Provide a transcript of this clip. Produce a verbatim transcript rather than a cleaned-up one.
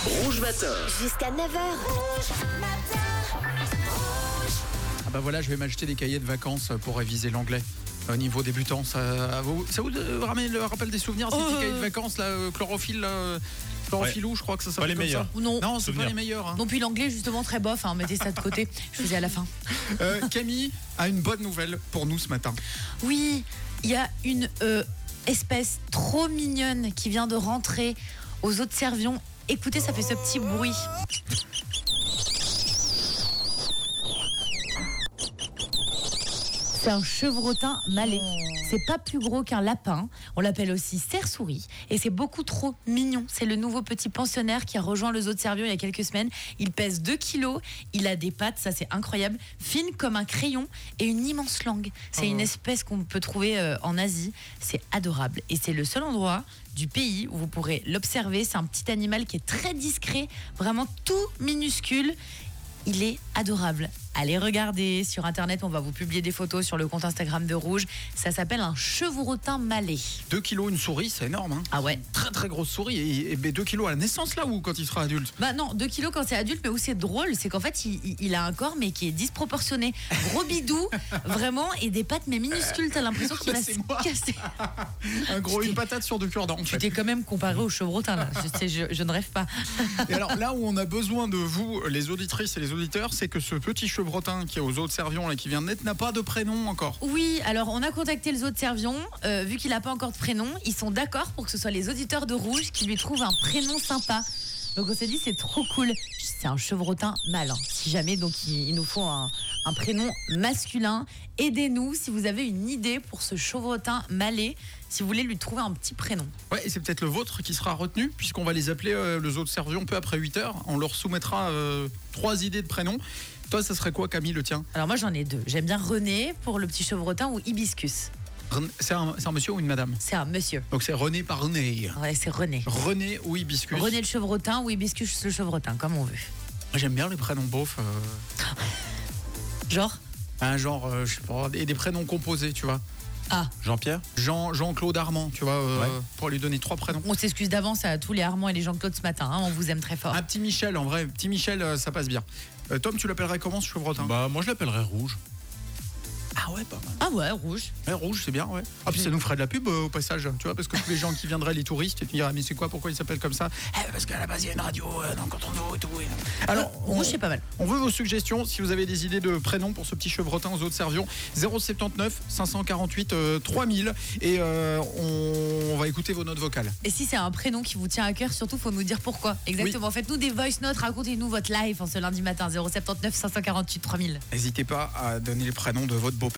Rouge Matin. Jusqu'à neuf heures. Ah bah voilà, je vais m'acheter des cahiers de vacances pour réviser l'anglais. Au niveau débutant, ça vous, ça vous ramène le rappel des souvenirs, ces Oh, petits euh... cahiers de vacances, là, euh, chlorophylle, là, euh, chlorophyllou, ouais. Je crois que ça s'appelle pas les comme meilleurs. ça. Non, non c'est souvenir. pas les meilleurs. Hein. Non, puis l'anglais, justement, très bof. Hein, mettez ça de côté. Je faisais à la fin. Euh, Camille a une bonne nouvelle pour nous ce matin. Oui, il y a une euh, espèce trop mignonne qui vient de rentrer aux eaux de Servion. Écoutez, ça fait ce petit bruit. C'est un chevrotin malais. C'est pas plus gros qu'un lapin. On l'appelle aussi cerf-souris. Et c'est beaucoup trop mignon. C'est le nouveau petit pensionnaire qui a rejoint le zoo de Servion il y a quelques semaines. Il pèse deux kilos. Il a des pattes, ça c'est incroyable, fines comme un crayon et une immense langue. C'est oh. une espèce qu'on peut trouver euh, en Asie. C'est adorable. Et c'est le seul endroit du pays où vous pourrez l'observer. C'est un petit animal qui est très discret, vraiment tout minuscule. Il est adorable. Allez regarder sur internet, on va vous publier des photos sur le compte Instagram de Rouge. Ça s'appelle un chevrotin malais. deux kilos une souris, c'est énorme. Hein. Ah ouais. Très très grosse souris. Et, et deux kilos à la naissance là ou quand il sera adulte? Bah non, deux kilos quand c'est adulte, mais où c'est drôle, c'est qu'en fait il, il, il a un corps mais qui est disproportionné. Gros bidou, vraiment, et des pattes mais minuscules, t'as l'impression qu'il bah, va se casser. Un gros, une patate sur deux cure-dents. Tu t'es quand même comparé au chevrotin là. Je, sais, je, je ne rêve pas. Et alors là où on a besoin de vous, les auditrices et les auditeurs, c'est que ce petit chevrotin qui est aux eaux de Servion et qui vient de naître n'a pas de prénom encore. Oui, alors on a contacté le zoo de Servion. Euh, vu qu'il n'a pas encore de prénom, ils sont d'accord pour que ce soit les auditeurs de Rouge qui lui trouvent un prénom sympa. Donc on s'est dit c'est trop cool. C'est un chevrotin mâle. Hein. Si jamais, donc il, il nous faut un, un prénom masculin. Aidez-nous si vous avez une idée pour ce chevrotin malais, si vous voulez lui trouver un petit prénom. Ouais, et c'est peut-être le vôtre qui sera retenu, puisqu'on va les appeler euh, le zoo de Servion peu après huit heures. On leur soumettra euh, trois idées de prénoms. Toi, ça serait quoi, Camille, le tien? Alors moi, j'en ai deux. J'aime bien René pour le petit chevrotin ou Hibiscus. C'est un, c'est un monsieur ou une madame? C'est un monsieur. Donc c'est René par René. Ouais, c'est René. René ou Hibiscus. René le chevrotin ou Hibiscus le chevrotin, comme on veut. J'aime bien les prénoms beaufs. Euh... Genre Un genre, euh, je sais pas, des, des prénoms composés, tu vois. Ah. Jean-Pierre Jean, Jean-Claude Armand, tu vois, euh, ouais. pour lui donner trois prénoms. On s'excuse d'avance à tous les Armand et les Jean-Claude ce matin, hein, on vous aime très fort. Un petit Michel, en vrai, petit Michel, euh, ça passe bien. Euh, Tom, tu l'appellerais comment ce chevrotin? Bah moi je l'appellerais Rouge. Ah ouais, pas mal. Ah ouais, Rouge. Ouais, Rouge, c'est bien, ouais. Ah puis ça nous ferait de la pub euh, au passage, tu vois, parce que tous les gens qui viendraient, les touristes, ils te diraient, mais c'est quoi, pourquoi il s'appelle comme ça? Eh, parce qu'à la base, il y a une radio euh, dans le canton de Vaud et tout. Et... Alors, on, Rouge, c'est pas mal. On veut vos suggestions, si vous avez des idées de prénoms pour ce petit chevrotin aux eaux de Servion. zéro sept neuf cinq cent quarante-huit euh, trois mille. Et euh, on, on va écouter vos notes vocales. Et si c'est un prénom qui vous tient à cœur, surtout, faut nous dire pourquoi. Exactement. Oui. Faites-nous des voice notes, racontez-nous votre live en ce lundi matin. zéro sept neuf cinq cent quarante-huit trois mille. N'hésitez pas à donner les prénoms de votre beau